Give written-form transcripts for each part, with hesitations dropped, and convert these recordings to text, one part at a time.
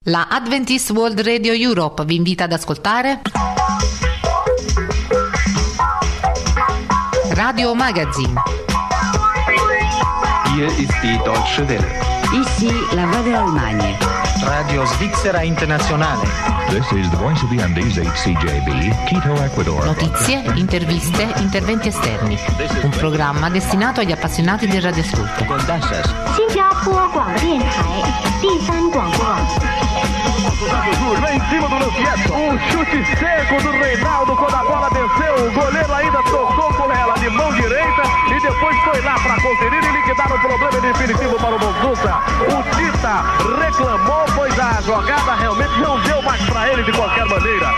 La Adventist World Radio Europe vi invita ad ascoltare Radio Magazine. Hier ist die Deutsche Welle. Ici la Voix de l'Allemagne. Radio Svizzera Internazionale. This is the voice of the Andes, HCJB, Quito, Ecuador. Notizie, interviste, interventi esterni. Un programma destinato agli appassionati del radioascolto. 新加坡广播电台第三广播网。 Lá em cima do Luciano, chute seco do Reinaldo quando a bola desceu, o goleiro ainda tocou com ela de mão direita e depois foi lá para conferir e liquidar o problema definitivo para o Bonsuta. O Tita reclamou, pois a jogada realmente não deu mais para ele de qualquer maneira.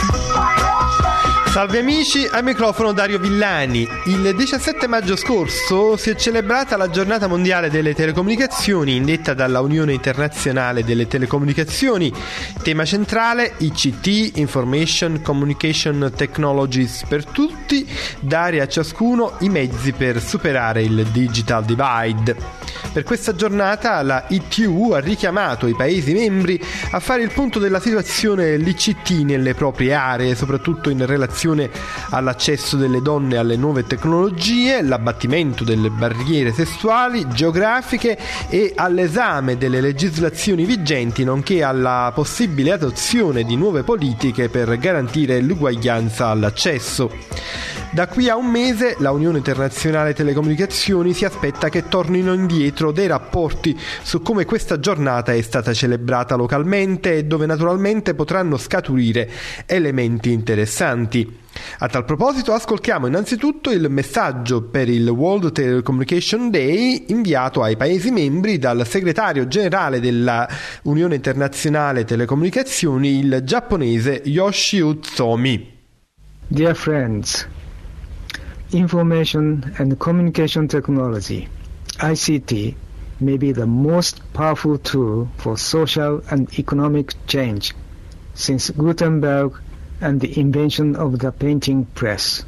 Salve amici, al microfono Dario Villani. Il 17 maggio scorso si è celebrata la giornata mondiale delle telecomunicazioni indetta dalla Unione Internazionale delle Telecomunicazioni. Tema centrale ICT, Information Communication Technologies per tutti, dare a ciascuno i mezzi per superare il digital divide. Per questa giornata la ITU ha richiamato i Paesi membri a fare il punto della situazione dell'ICT nelle proprie aree, soprattutto in relazione all'accesso delle donne alle nuove tecnologie, l'abbattimento delle barriere sessuali, geografiche e all'esame delle legislazioni vigenti, nonché alla possibile adozione di nuove politiche per garantire l'uguaglianza all'accesso. Da qui a un mese la Unione Internazionale Telecomunicazioni si aspetta che tornino indietro dei rapporti su come questa giornata è stata celebrata localmente e dove naturalmente potranno scaturire elementi interessanti. A tal proposito ascoltiamo innanzitutto il messaggio per il World Telecommunication Day inviato ai Paesi membri dal segretario generale della Unione Internazionale Telecomunicazioni, il giapponese Yoshio Tsutomi. Dear friends, Information and Communication Technology, ICT, may be the most powerful tool for social and economic change since Gutenberg and the invention of the printing press.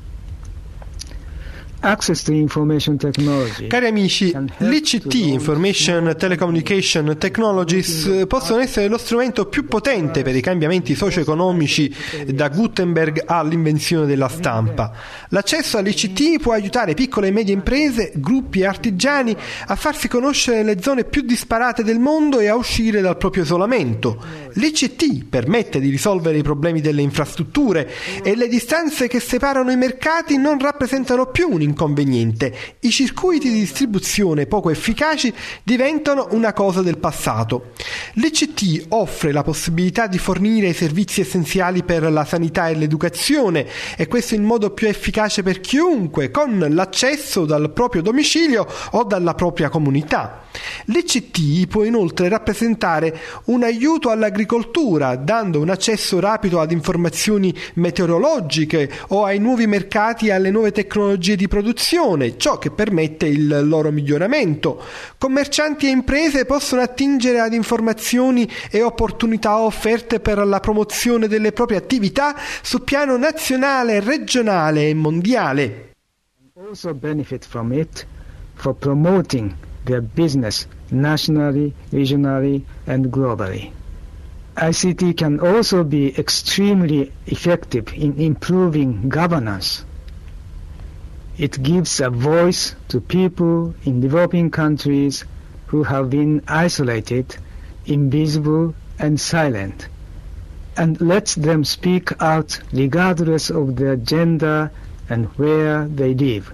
Access to information technology. Cari amici, l'ICT, Information Telecommunication Technologies, possono essere lo strumento più potente per i cambiamenti socio-economici da Gutenberg all'invenzione della stampa. L'accesso all'ICT può aiutare piccole e medie imprese, gruppi e artigiani a farsi conoscere nelle zone più disparate del mondo e a uscire dal proprio isolamento. L'ICT permette di risolvere i problemi delle infrastrutture e le distanze che separano i mercati non rappresentano più un inconveniente. I circuiti di distribuzione poco efficaci diventano una cosa del passato. L'ICT offre la possibilità di fornire i servizi essenziali per la sanità e l'educazione, e questo in modo più efficace per chiunque, con l'accesso dal proprio domicilio o dalla propria comunità. L'ICT può inoltre rappresentare un aiuto all'agricoltura, dando un accesso rapido ad informazioni meteorologiche o ai nuovi mercati e alle nuove tecnologie di produzione, ciò che permette il loro miglioramento. Commercianti e imprese possono attingere ad informazioni e opportunità offerte per la promozione delle proprie attività su piano nazionale, regionale e mondiale. Also benefit from it for promoting their business nationally, regionally, and globally. ICT can also be extremely effective in improving governance. It gives a voice to people in developing countries who have been isolated, invisible, and silent, and lets them speak out regardless of their gender and where they live.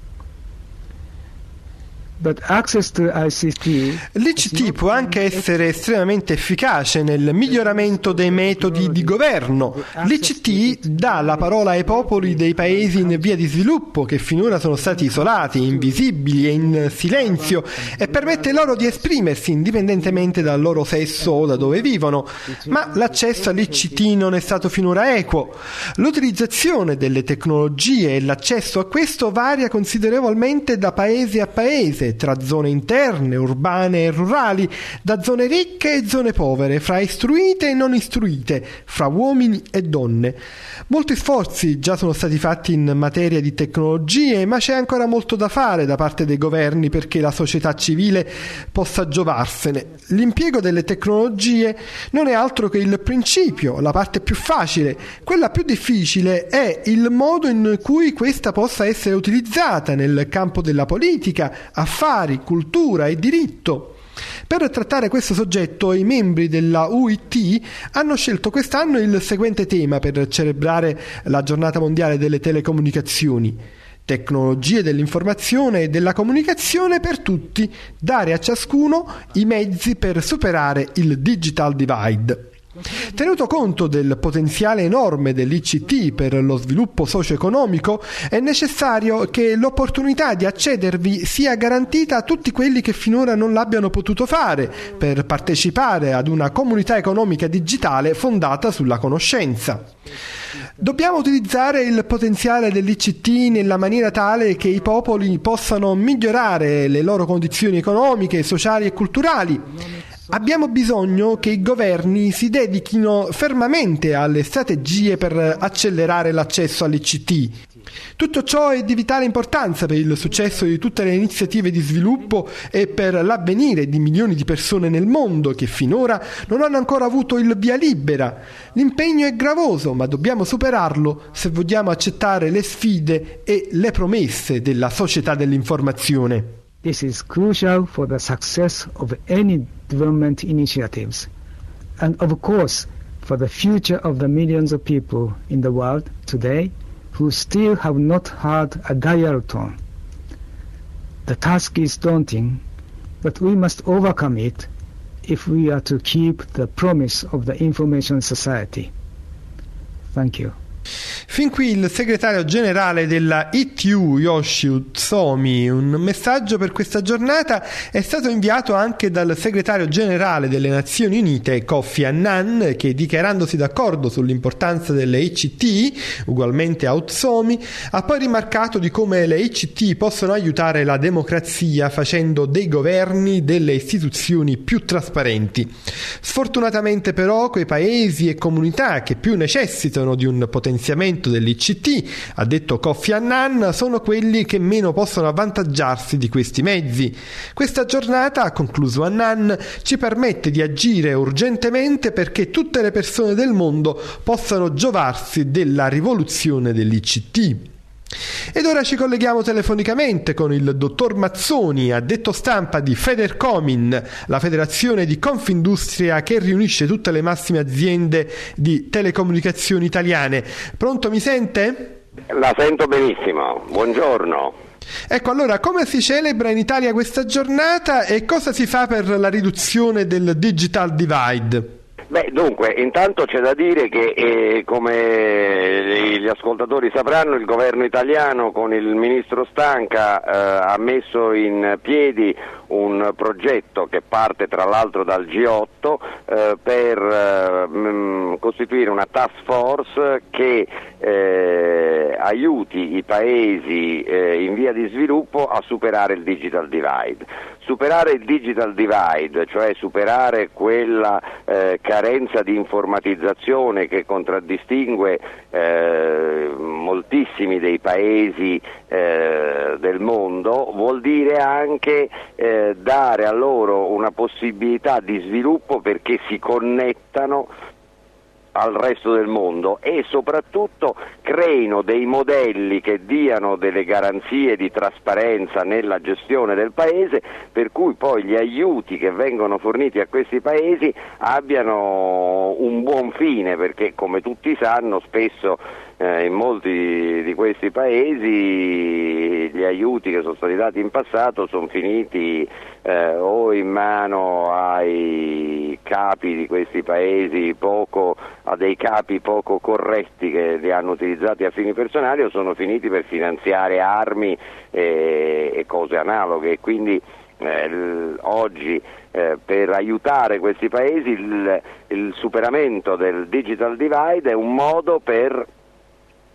L'ICT può anche essere estremamente efficace nel miglioramento dei metodi di governo. L'ICT dà la parola ai popoli dei paesi in via di sviluppo che finora sono stati isolati, invisibili e in silenzio, e permette loro di esprimersi indipendentemente dal loro sesso o da dove vivono. Ma l'accesso all'ICT non è stato finora equo. L'utilizzazione delle tecnologie e l'accesso a questo varia considerevolmente da paese a paese, difficile tra zone interne, urbane e rurali, da zone ricche e zone povere, fra istruite e non istruite, fra uomini e donne. Molti sforzi già sono stati fatti in materia di tecnologie, ma c'è ancora molto da fare da parte dei governi perché la società civile possa giovarsene. L'impiego delle tecnologie non è altro che il principio, la parte più facile. Quella più difficile è il modo in cui questa possa essere utilizzata nel campo della politica, affari, cultura e diritto. Per trattare questo soggetto, i membri della UIT hanno scelto quest'anno il seguente tema per celebrare la Giornata Mondiale delle Telecomunicazioni: tecnologie dell'informazione e della comunicazione per tutti, dare a ciascuno i mezzi per superare il digital divide. Tenuto conto del potenziale enorme dell'ICT per lo sviluppo socio-economico, è necessario che l'opportunità di accedervi sia garantita a tutti quelli che finora non l'abbiano potuto fare, per partecipare ad una comunità economica digitale fondata sulla conoscenza. Dobbiamo utilizzare il potenziale dell'ICT nella maniera tale che i popoli possano migliorare le loro condizioni economiche, sociali e culturali. Abbiamo bisogno che i governi si dedichino fermamente alle strategie per accelerare l'accesso all'ICT. Tutto ciò è di vitale importanza per il successo di tutte le iniziative di sviluppo e per l'avvenire di milioni di persone nel mondo che finora non hanno ancora avuto il via libera. L'impegno è gravoso, ma dobbiamo superarlo se vogliamo accettare le sfide e le promesse della società dell'informazione. This is crucial for the success of any development initiatives, and of course for the future of the millions of people in the world today who still have not heard a dial tone. The task is daunting, but we must overcome it if we are to keep the promise of the information society. Thank you. Fin qui il segretario generale della ITU, Yoshio Tsutomi. Un messaggio per questa giornata è stato inviato anche dal segretario generale delle Nazioni Unite, Kofi Annan, che, dichiarandosi d'accordo sull'importanza delle ICT, ugualmente a Tsutomi, ha poi rimarcato di come le ICT possono aiutare la democrazia facendo dei governi delle istituzioni più trasparenti. Sfortunatamente però quei paesi e comunità che più necessitano di un potenziamento dell'ICT, ha detto Kofi Annan, sono quelli che meno possono avvantaggiarsi di questi mezzi. Questa giornata, ha concluso Annan, ci permette di agire urgentemente perché tutte le persone del mondo possano giovarsi della rivoluzione dell'ICT. Ed ora ci colleghiamo telefonicamente con il dottor Mazzoni, addetto stampa di Federcomin, la federazione di Confindustria che riunisce tutte le massime aziende di telecomunicazioni italiane. Pronto, mi sente? La sento benissimo, buongiorno. Ecco, allora, come si celebra in Italia questa giornata e cosa si fa per la riduzione del digital divide? Beh, dunque, intanto c'è da dire che, come gli ascoltatori sapranno, il governo italiano con il ministro Stanca ha messo in piedi un progetto che parte tra l'altro dal G8 per costituire una task force che aiuti i paesi in via di sviluppo a superare il digital divide. Superare il digital divide, cioè superare quella carenza di informatizzazione che contraddistingue moltissimi dei paesi del mondo, vuol dire anche dare a loro una possibilità di sviluppo perché si connettano al resto del mondo e soprattutto creino dei modelli che diano delle garanzie di trasparenza nella gestione del paese, per cui poi gli aiuti che vengono forniti a questi paesi abbiano un buon fine, perché come tutti sanno spesso in molti di questi paesi gli aiuti che sono stati dati in passato sono finiti o in mano ai capi di questi paesi a dei capi poco corretti che li hanno utilizzati a fini personali, o sono finiti per finanziare armi e cose analoghe. Quindi oggi per aiutare questi paesi il superamento del digital divide è un modo per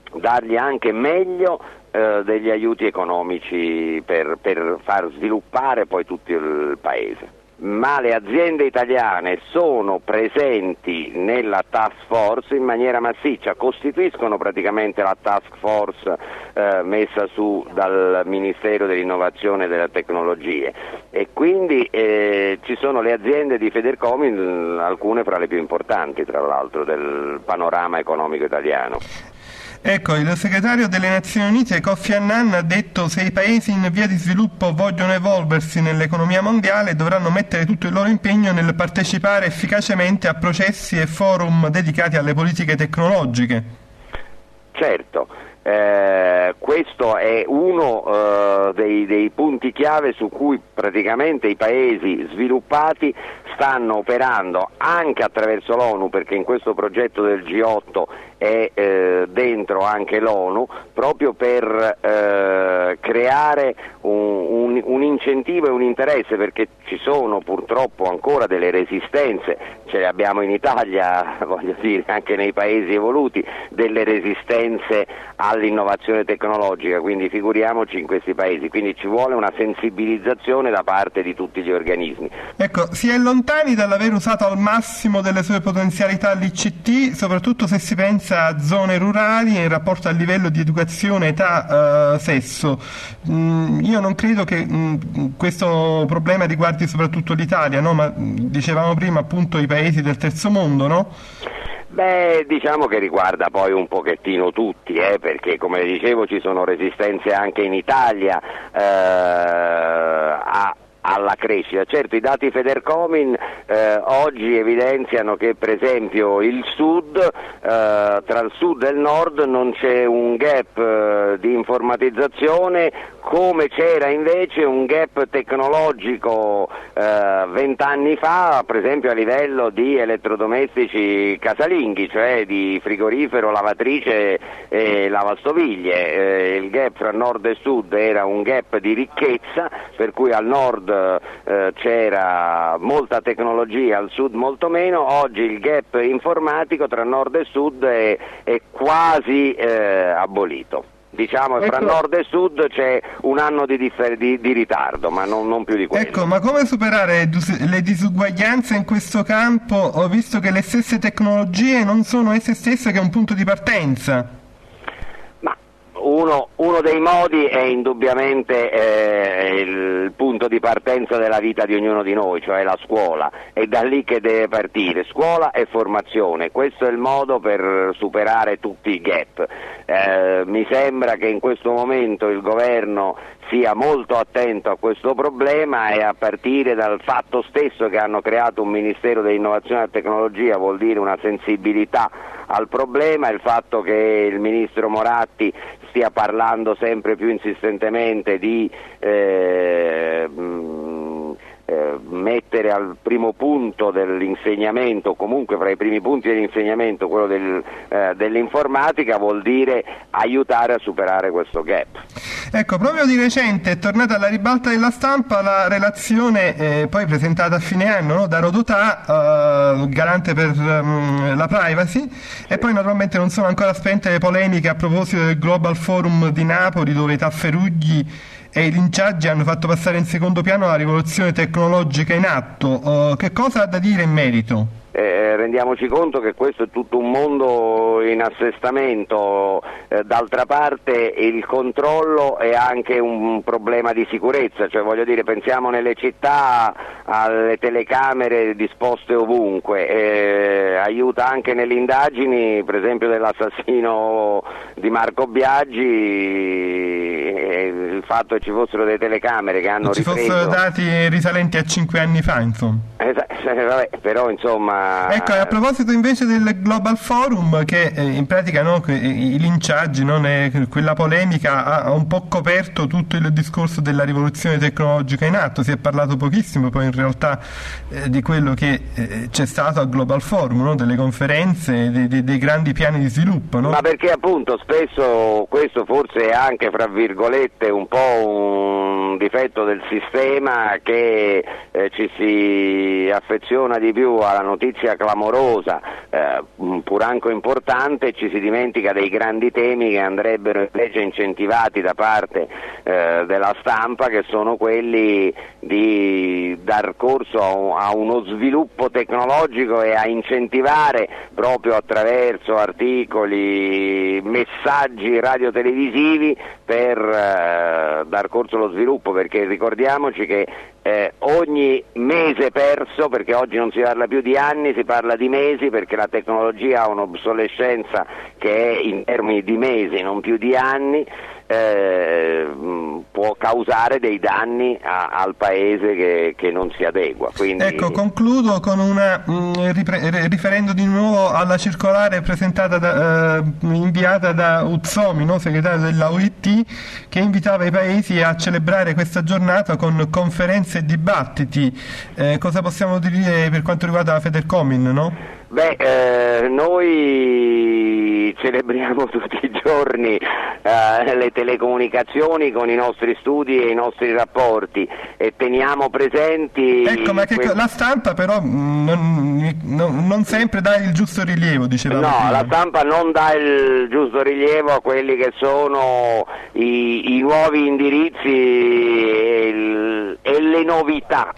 dargli anche meglio degli aiuti economici per far sviluppare poi tutto il paese. Ma le aziende italiane sono presenti nella task force in maniera massiccia, costituiscono praticamente la task force messa su dal Ministero dell'Innovazione e delle Tecnologie, e quindi ci sono le aziende di Federcomin, alcune fra le più importanti tra l'altro del panorama economico italiano. Ecco, il segretario delle Nazioni Unite Kofi Annan ha detto: se i paesi in via di sviluppo vogliono evolversi nell'economia mondiale dovranno mettere tutto il loro impegno nel partecipare efficacemente a processi e forum dedicati alle politiche tecnologiche. Certo, questo è uno dei punti chiave su cui praticamente i paesi sviluppati stanno operando anche attraverso l'ONU, perché in questo progetto del G8 è dentro anche l'ONU, proprio per creare un incentivo e un interesse, perché ci sono purtroppo ancora delle resistenze, ce le abbiamo in Italia, voglio dire anche nei paesi evoluti, delle resistenze all'innovazione tecnologica, quindi figuriamoci in questi paesi, quindi ci vuole una sensibilizzazione da parte di tutti gli organismi. Ecco, si è lontani dall'aver usato al massimo delle sue potenzialità l'ICT, soprattutto se si pensa a zone rurali in rapporto al livello di educazione, età, sesso. Io non credo che questo problema riguardi soprattutto l'Italia, no? Ma dicevamo prima appunto i paesi del terzo mondo, no? Beh, diciamo che riguarda poi un pochettino tutti, perché come dicevo ci sono resistenze anche in Italia alla crescita. Certo, i dati Federcomin oggi evidenziano che per esempio il sud, tra il sud e il nord non c'è un gap di informatizzazione come c'era invece un gap tecnologico 20 anni fa, per esempio a livello di elettrodomestici casalinghi, cioè di frigorifero, lavatrice e lavastoviglie. Il gap tra nord e sud era un gap di ricchezza, per cui al nord c'era molta tecnologia, al sud molto meno. Oggi il gap informatico tra nord e sud è quasi abolito. Diciamo che fra nord e sud c'è un anno di ritardo, ma non più di quello. Ecco, ma come superare le disuguaglianze in questo campo, ho visto che le stesse tecnologie non sono esse stesse che un punto di partenza? Uno dei modi è indubbiamente il punto di partenza della vita di ognuno di noi, cioè la scuola, è da lì che deve partire, scuola e formazione, questo è il modo per superare tutti i gap. Mi sembra che in questo momento il governo sia molto attento a questo problema, e a partire dal fatto stesso che hanno creato un Ministero dell'Innovazione e Tecnologia vuol dire una sensibilità al problema, il fatto che il Ministro Moratti stia parlando sempre più insistentemente di mettere al primo punto dell'insegnamento, comunque fra i primi punti dell'insegnamento, quello dell'informatica, vuol dire aiutare a superare questo gap. Ecco, proprio di recente è tornata alla ribalta della stampa la relazione poi presentata a fine anno, no? Da Rodotà, garante per la privacy, e poi naturalmente non sono ancora spente le polemiche a proposito del Global Forum di Napoli, dove i tafferugli e i linciaggi hanno fatto passare in secondo piano la rivoluzione tecnologica in atto. Che cosa ha da dire in merito? Rendiamoci conto che questo è tutto un mondo in assestamento, d'altra parte il controllo è anche un problema di sicurezza, cioè voglio dire, pensiamo nelle città alle telecamere disposte ovunque, aiuta anche nelle indagini, per esempio dell'assassino di Marco Biagi, il fatto che ci fossero delle telecamere che hanno ripreso... Ci fossero dati risalenti a 5 anni fa, insomma. Vabbè, però insomma... Ecco, a proposito invece del Global Forum, che in pratica i linciaggi, quella polemica ha un po' coperto tutto il discorso della rivoluzione tecnologica in atto, si è parlato pochissimo poi in realtà di quello che c'è stato al Global Forum, no? Delle conferenze, dei grandi piani di sviluppo, no? Ma perché appunto spesso questo forse è anche fra virgolette un po' un difetto del sistema che ci si affeziona di più alla notizia clamorosa, pur anche importante, e ci si dimentica dei grandi temi che andrebbero invece incentivati da parte della stampa, che sono quelli di dar corso a uno sviluppo tecnologico e a incentivare proprio attraverso articoli, messaggi radiotelevisivi per dar corso allo sviluppo, perché ricordiamoci che ogni mese perso, perché oggi non si parla più di anni, si parla di mesi, perché la tecnologia ha un'obsolescenza che è in termini di mesi, non più di anni, può causare dei danni al paese che non si adegua. Quindi... Ecco, concludo con una riferendo di nuovo alla circolare presentata inviata da Uzzomi, no? Segretario della OIT, che invitava i paesi a celebrare questa giornata con conferenze e dibattiti. Cosa possiamo dire per quanto riguarda la Federcomin, no? Noi celebriamo tutti i giorni le telecomunicazioni con i nostri studi e i nostri rapporti, e teniamo presenti... Ecco, ma che la stampa però non sempre dà il giusto rilievo, dicevamo. No, prima. La stampa non dà il giusto rilievo a quelli che sono i nuovi indirizzi e le novità.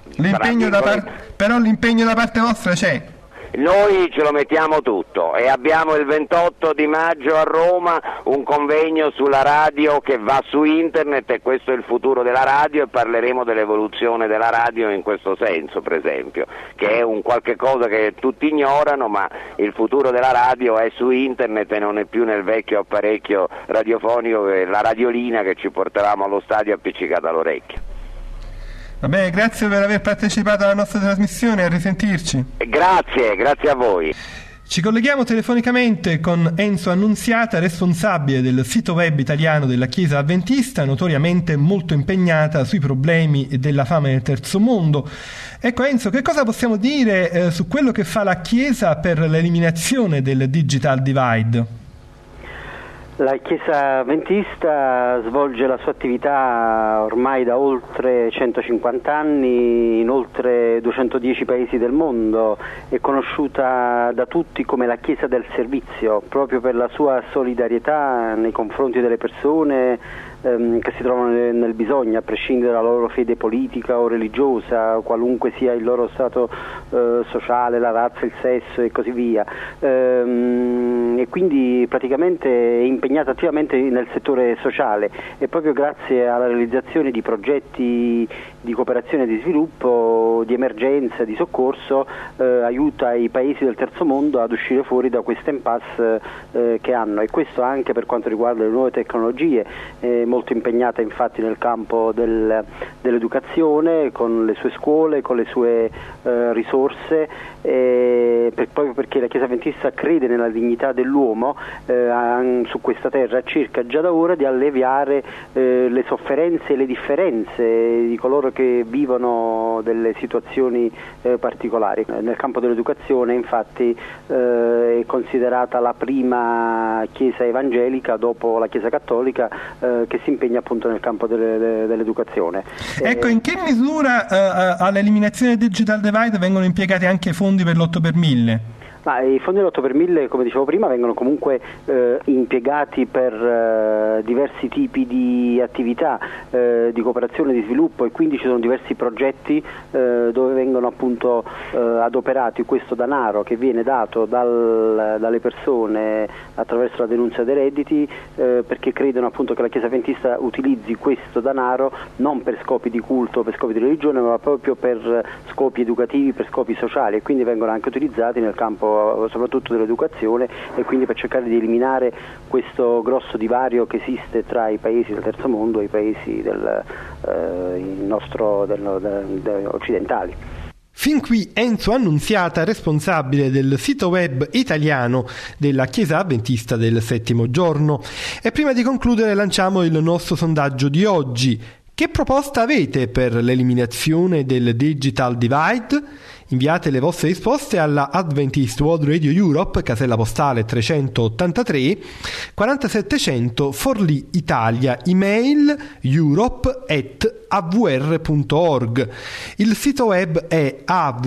Però l'impegno da parte vostra c'è. Noi ce lo mettiamo tutto, e abbiamo il 28 di maggio a Roma un convegno sulla radio che va su internet, e questo è il futuro della radio, e parleremo dell'evoluzione della radio in questo senso, per esempio, che è un qualche cosa che tutti ignorano, ma il futuro della radio è su internet e non è più nel vecchio apparecchio radiofonico, la radiolina che ci portavamo allo stadio appiccicata all'orecchio. Vabbè, grazie per aver partecipato alla nostra trasmissione, a risentirci. Grazie a voi. Ci colleghiamo telefonicamente con Enzo Annunziata, responsabile del sito web italiano della Chiesa Adventista, notoriamente molto impegnata sui problemi della fame nel terzo mondo. Ecco Enzo, che cosa possiamo dire su quello che fa la Chiesa per l'eliminazione del digital divide? La Chiesa Adventista svolge la sua attività ormai da oltre 150 anni in oltre 210 paesi del mondo, è conosciuta da tutti come la Chiesa del servizio, proprio per la sua solidarietà nei confronti delle persone che si trovano nel bisogno, a prescindere dalla loro fede politica o religiosa, qualunque sia il loro stato sociale, la razza, il sesso e così via, e quindi praticamente è impegnata attivamente nel settore sociale, e proprio grazie alla realizzazione di progetti di cooperazione e di sviluppo, di emergenza, di soccorso, aiuta i paesi del terzo mondo ad uscire fuori da questa impasse che hanno, e questo anche per quanto riguarda le nuove tecnologie. Molto impegnata infatti nel campo dell'educazione, con le sue scuole, con le sue risorse, proprio perché la Chiesa Adventista crede nella dignità dell'uomo su questa terra, cerca già da ora di alleviare le sofferenze e le differenze di coloro che vivono delle situazioni particolari. Nel campo dell'educazione infatti è considerata la prima Chiesa evangelica dopo la Chiesa cattolica che si impegna appunto nel campo dell'educazione. Ecco, in che misura all'eliminazione del digital divide vengono impiegati anche fondi per l'8 per 1000? Ma i fondi dell'8 per 1000, come dicevo prima, vengono comunque impiegati per diversi tipi di attività di cooperazione e di sviluppo, e quindi ci sono diversi progetti dove vengono appunto adoperati questo denaro che viene dato dalle persone attraverso la denuncia dei redditi, perché credono appunto che la Chiesa Adventista utilizzi questo denaro non per scopi di culto, per scopi di religione, ma proprio per scopi educativi, per scopi sociali, e quindi vengono anche utilizzati nel campo soprattutto dell'educazione, e quindi per cercare di eliminare questo grosso divario che esiste tra i paesi del terzo mondo e i paesi occidentali. Fin qui Enzo Annunziata, responsabile del sito web italiano della Chiesa Adventista del Settimo Giorno. E prima di concludere lanciamo il nostro sondaggio di oggi. Che proposta avete per l'eliminazione del digital divide? Inviate le vostre risposte alla Adventist World Radio Europe, casella postale 383 4700 Forlì Italia, email europe@ awr.org. Il sito web è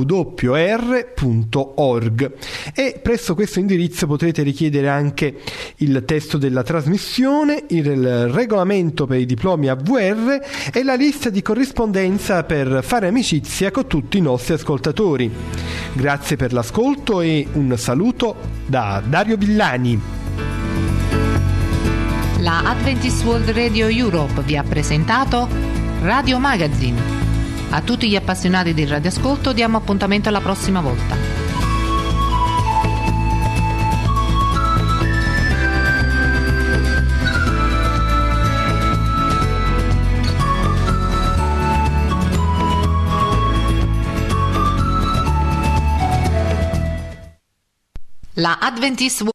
awr.org e presso questo indirizzo potrete richiedere anche il testo della trasmissione, il regolamento per i diplomi AWR e la lista di corrispondenza per fare amicizia con tutti i nostri ascoltatori. Grazie per l'ascolto e un saluto da Dario Villani. La Adventist World Radio Europe vi ha presentato Radio Magazine. A tutti gli appassionati del radioascolto diamo appuntamento alla prossima volta. La Adventist World